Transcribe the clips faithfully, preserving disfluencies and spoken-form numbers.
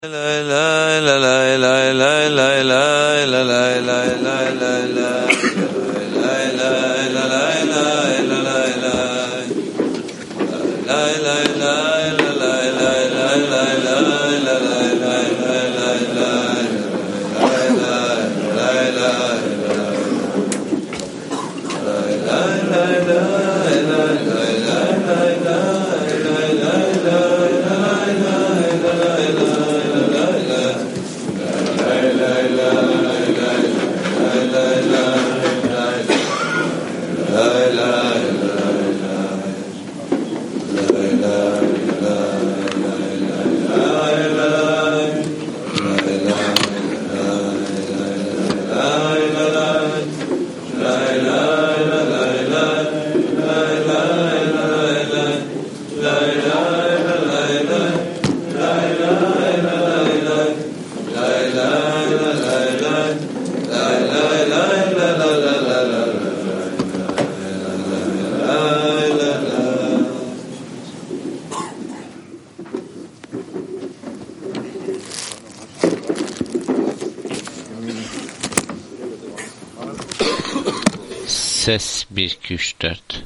Ses bir iki üç dört.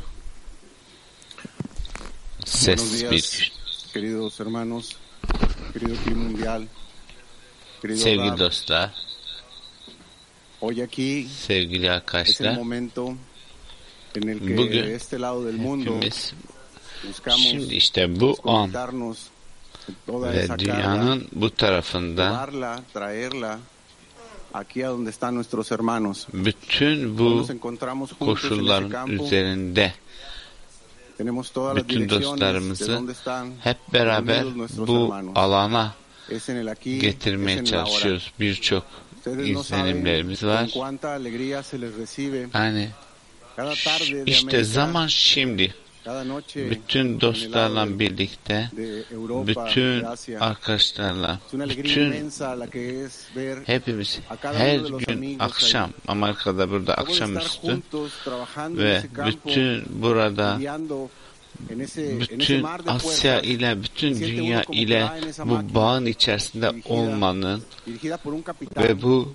Ses bir iki üç. Queridos hermanos, querido equipo mundial, querido Sevgili Rab, dostlar, hoy aquí sevgili es el arkadaşlar, momento en el que bugün de este lado del mundo hepimiz buscamos şimdi işte bu an conectarnos toda ve esa carga, dünyanın bu tarafında llevarla, traerla aquí a donde están nuestros hermanos. bütün Hoy bu nos encontramos juntos en ese koşulların campo. üzerinde Tenemos todas las bütün direcciones de dostlarımızı donde están hep beraber reunidos nuestros bu hermanos. alana Es en el aquí, es getirmeye en el ahora. çalışıyoruz. Birçok Ustedes no saben izlenimlerimiz con var. cuánta alegría se les recibe Yani cada tarde de işte América, zaman şimdi. cada noche Bütün dostlarla birlikte, de Europa, bütün de Asia. arkadaşlarla, Es una alegría bütün inmensa la que es ver hepimiz a cada her uno de los gün amigos akşam, Amerika'da burada luego de estar akşamüstü juntos trabajando en ve ese campo, bütün burada guiando en ese, en ese bütün mar de Asya puertas, ile, bütün siente uno dünya como que ile va en esa bu máquina bağın içerisinde dirigida- olmanın dirigida por un capitán, ve bu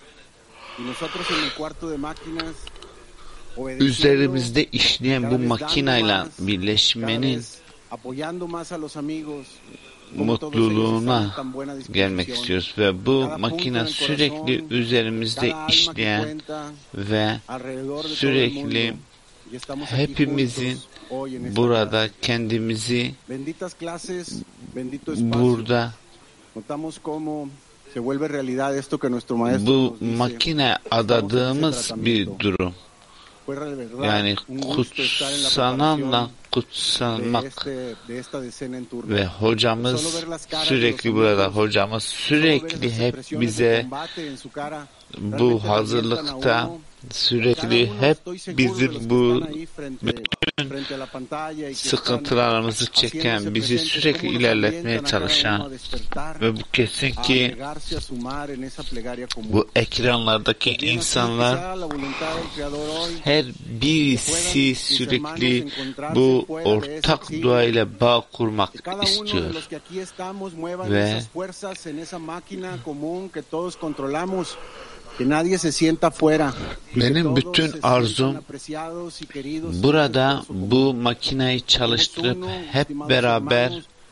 y nosotros en el cuarto de máquinas obedeciendo, üzerimizde işleyen bu cada vez makinayla dando más, cada birleşmenin vez apoyando más a los amigos, como todos ellos mutluluğuna están en tan buena gelmek disposición. istiyoruz ve bu Cada makine punto en el sürekli corazón, üzerimizde cada alma que işleyen cuenta ve alrededor de todo el sürekli mundo. Y estamos aquí hepimizin juntos hoy en esta burada clase. kendimizi Benditas clases, bendito espacio. burada Notamos cómo se vuelve realidad esto que nuestro maestro bu nos dice. makine adadığımız bir durum. Fue de verdad Yani un gusto estar en la kutsananla preparación de, kutsanmak este, de esta decena en turno. ve hocamız Solo ver las caras de sürekli los burada, amigos, hocamız solo ver sürekli esas hep expresiones de bize combate en su cara, bu realmente revientan a hazırlıkta uno. sürekli Cada uno, hep estoy seguro de los bizi que bu están ahí frente, frente a la pantalla y que sıkıntılarımızı están çeken, haciéndose bizi presentes, sürekli cómo nos ilerletmeye alientan a cada uno a çalışan despertar, ve bu kesin a ki agregarse, a sumar en esa plegaria común. bu ekranlardaki Bien así insanlar sea la voluntad del Creador hoy, her birisi sürekli bu ortak dua ile bağ kurmak que cada uno de istiyor. los que aquí estamos muevan Ve esas fuerzas en esa máquina común que todos controlamos, que nadie se sienta fuera, y que Benim todos bütün se arzum sientan apreciados y queridos burada por su comunidad. bu makineyi çalıştırıp hep beraber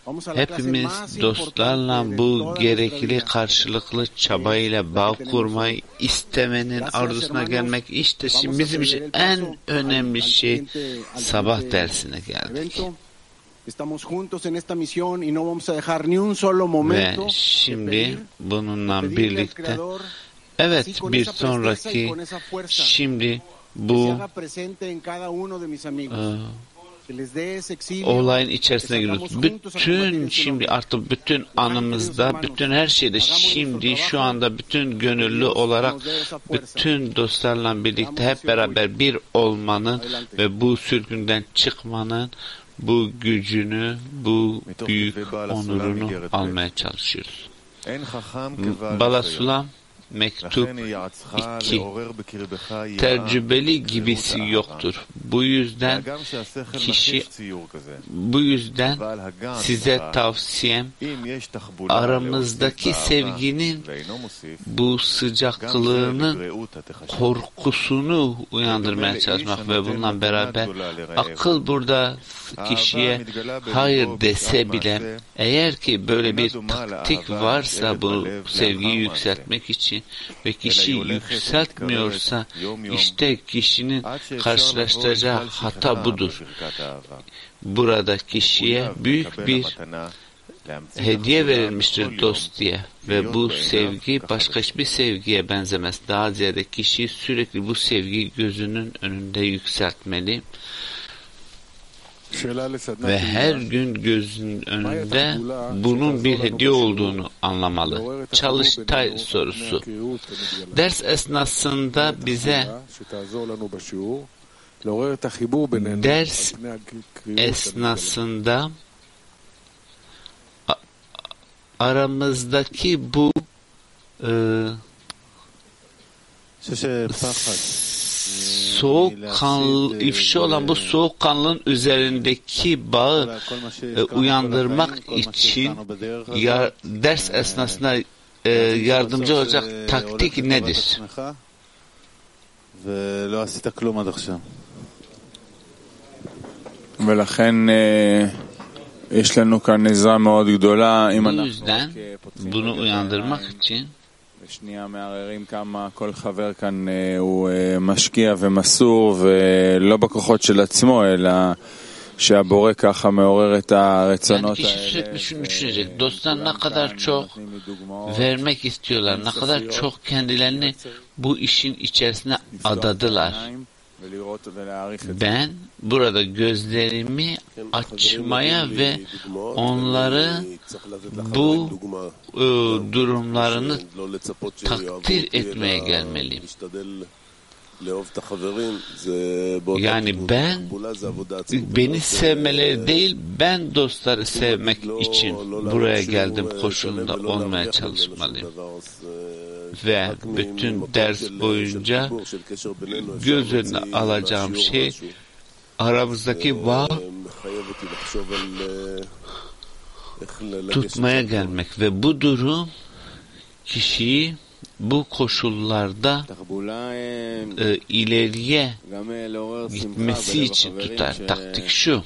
hepimiz dostlarla bu gerekli karşılıklı çabayla bağ kurmayı istemenin arzusuna gelmek işte şimdi bizim için en önemli şey sabah dersine geldik. Estamos juntos en esta misión y no vamos a dejar ni un solo Ve momento de şimdi pedir, bununla pedirle al birlikte Creador evet así con bir esa presteza y sonraki con esa fuerza şimdi que se bu haga presente en cada uno de mis amigos. e, Que les dé ese exilio, olayın que içerisine salgamos giriyoruz. juntos a combatir Bütün ese şimdi nombre. artık bütün anımızda, bütün her şeyde şimdi şu anda bütün gönüllü olarak bütün dostlarla birlikte hep beraber bir olmanın ve bu sürgünden çıkmanın bu gücünü, bu büyük onurunu almaya çalışıyoruz. Bala Sulam Mektup iki. Tecrübeli gibisi yoktur. Bu yüzden kişi, bu yüzden size tavsiyem, aramızdaki sevginin bu sıcaklığını, korkusunu uyandırmaya çalışmak ve bununla beraber akıl burada kişiye hayır dese bile, eğer ki böyle bir taktik varsa bu sevgiyi yükseltmek için ve kişi yükseltmiyorsa, işte kişinin karşılaştıracağı hata budur. Burada kişiye büyük bir hediye verilmiştir dost diye ve bu sevgi başka hiçbir sevgiye benzemez. Daha ziyade kişi sürekli bu sevgiyi gözünün önünde yükseltmeli ve her gün gözünün önünde bunun bir hediye olduğunu anlamalı. Çalıştay sorusu. Ders esnasında bize ders esnasında aramızdaki bu e, soğukkanlı, ifşa olan bu soğukkanlılığın üzerindeki bağı e, uyandırmak için ya, ders esnasında e, yardımcı olacak taktik nedir? Bu yüzden bunu uyandırmak için שנייה מערערים כמה כל חבר כאן הוא משקיע ומסור ולא בכוחות של עצמו אלא שהבורא ככה מעורר את הרצונות האלה. Yani kişi sürekli şunu düşünecek. Dostlar ne kadar çok vermek istiyorlar. Ne kadar çok kendilerini bu işin içerisine adadılar. Ben burada gözlerimi açmaya ve onları bu e, durumlarını takdir etmeye gelmeliyim. Yani ben beni sevmeleri değil, ben dostları sevmek için buraya geldim koşulunda olmaya çalışmalıyım. Ve bütün ders boyunca göz önüne alacağım şey aramızdaki bağ tutmaya gelmek ve bu durum kişiyi bu koşullarda e, ileriye gitmesi için tutar. Taktik şu: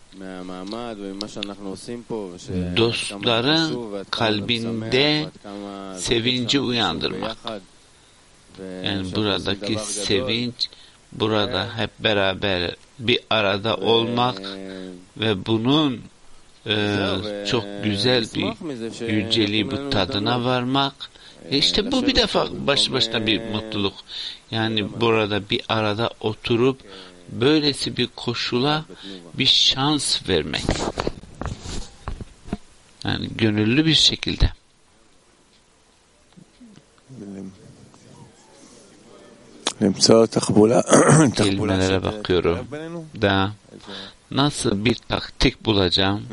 dostların kalbinde sevinci uyandırmak. Yani buradaki sevinç, burada hep beraber bir arada olmak ve bunun e, çok güzel bir yüceliği, bu tadına varmak. E işte bu bir defa baş başına bir mutluluk. Yani burada bir arada oturup böylesi bir koşula bir şans vermek. Yani gönüllü bir şekilde. Kelimelere bakıyorum. Da nasıl bir taktik bulacağım?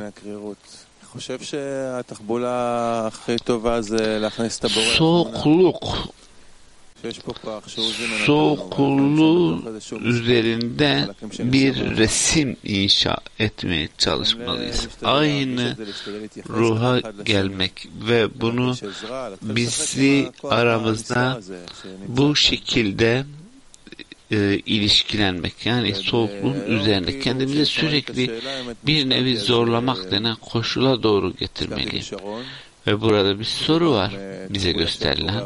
Soğukluk. Soğukluğu üzerinde bir resim inşa etmeye çalışmalıyız. Aynı ruha gelmek ve bunu bizi aramızda bu şekilde e, ilişkilenmek, yani soğukluğun üzerinde kendimizi sürekli bir nevi zorlamak denen koşula doğru getirmeliyim. Ve burada bir soru var bize gösterilen.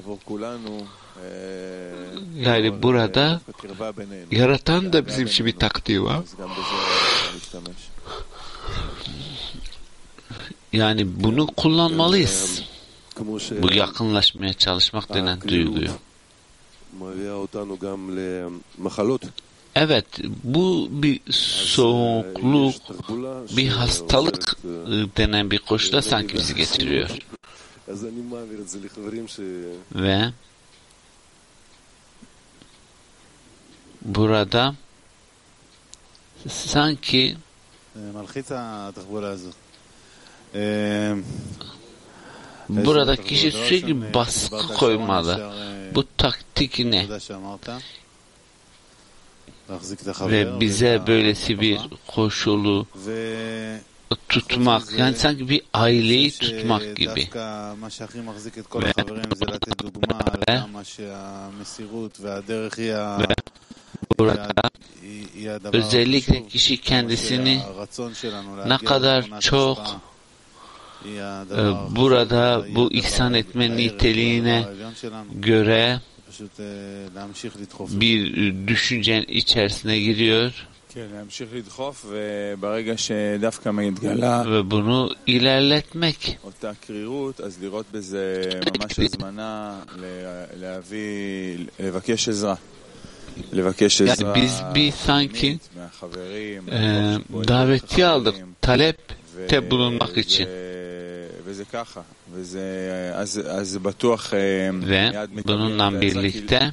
Yani burada yaratan da bizim için bir taktiği var. Yani bunu kullanmalıyız. Bu yakınlaşmaya çalışmak denen duyguyu. Evet, bu bir soğukluk, bir hastalık denen bir koşula sanki bizi getiriyor. Ve burada sanki Burada kişi sürekli baskı koymalı. Bu taktik ne? Ve bize böylesi bir koşulu tutmak, yani sanki bir aileyi tutmak gibi. Ve, ve burada özellikle kişi kendisini ne kadar çok e, burada bu ihsan etme niteliğine göre bir düşüncenin içerisine giriyor ve bunu ilerletmek. Yani biz bir sanki e, davetiye aldık talepte bulunmak için. Ve bununla birlikte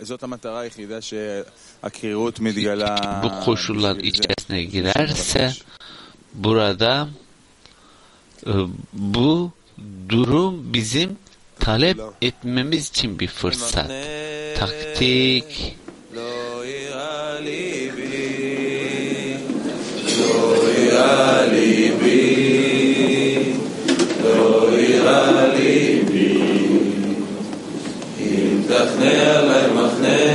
bu koşullar içerisine girerse burada e, bu durum bizim talep etmemiz için bir fırsat. Taktik תכנע להם מחנה,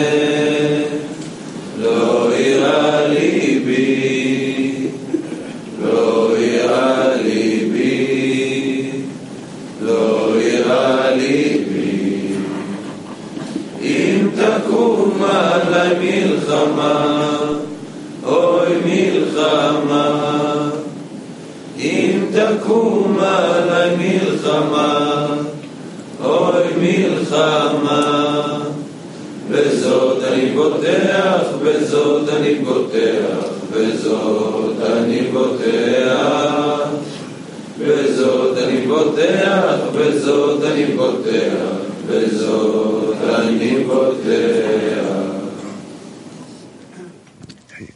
לא יראה ליבי, לא יראה ליבי, לא יראה ליבי. אם תקום עלי מלחמה, אוי מלחמה, אם תקום עלי מלחמה, אוי מלחמה, בזאת אני בוטח, בזאת אני בוטח, בזאת אני בוטח, בזאת אני בוטח, בזאת אני בוטח, בזאת אני בוטח.